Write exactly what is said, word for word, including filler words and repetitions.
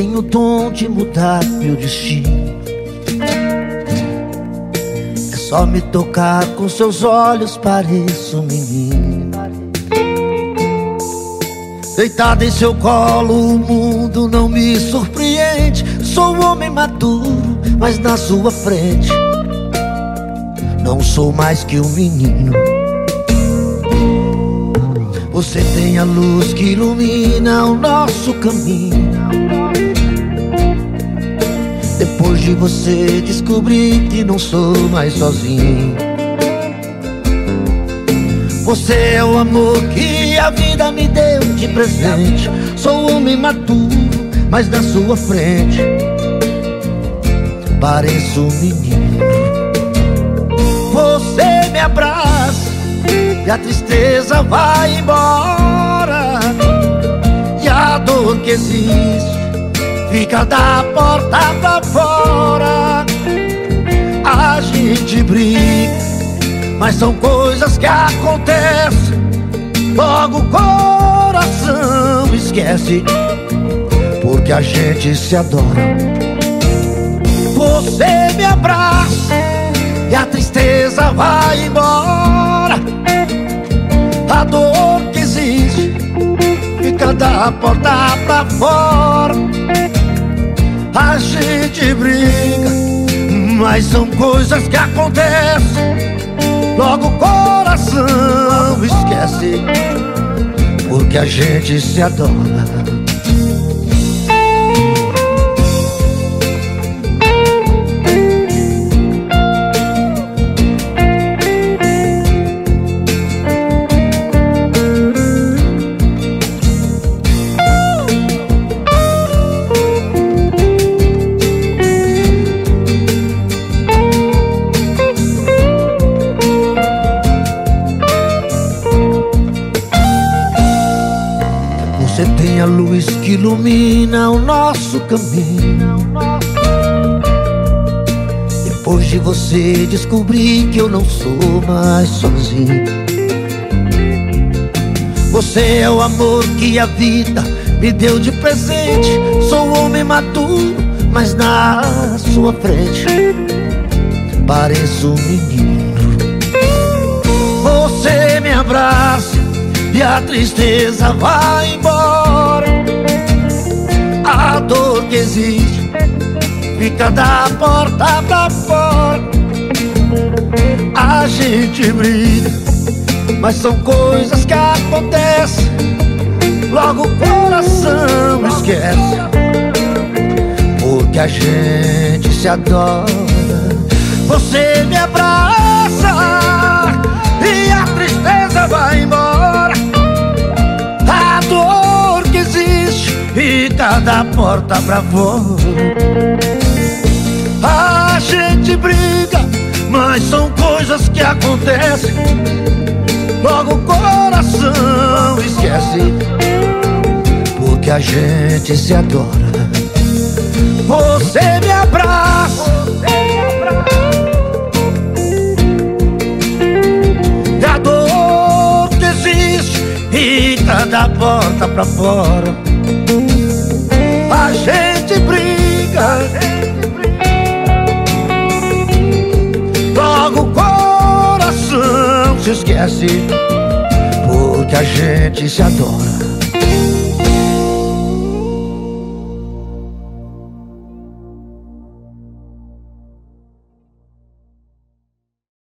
tem o dom de mudar meu destino. É só me tocar com seus olhos, pareço um menino. Deitado em seu colo, o mundo não me surpreende. Sou um homem maduro, mas na sua frente não sou mais que um menino. Você tem a luz que ilumina o nosso caminho. Depois de você descobri que não sou mais sozinho. Você é o amor que a vida me deu de presente. Sou um homem maduro, mas na sua frente pareço um menino. Você me abraça e a tristeza vai embora, e a dor que existe fica da porta pra fora. A gente briga, mas são coisas que acontecem. Logo o coração esquece, porque a gente se adora. Você me abraça e a tristeza vai embora, a dor que existe fica da porta pra fora. A gente briga, mas são coisas que acontecem. Logo o coração esquece, porque a gente se adora. Você tem a luz que ilumina o nosso caminho. Depois de você descobri que eu não sou mais sozinho. Você é o amor que a vida me deu de presente. Sou um homem maduro, mas na sua frente pareço um menino. Você me abraça e a tristeza vai embora, a dor que existe fica da porta pra fora. A gente briga, mas são coisas que acontecem. Logo o coração esquece, porque a gente se adora. Você me abraça e a tristeza vai embora, a dor que existe fica da porta pra fora. A gente briga, mas são coisas que acontecem. Logo o coração esquece, porque a gente se adora. Você me abraça e a dor que existe fica da porta pra fora. A gente briga, logo o coração se esquece, porque a gente se adora.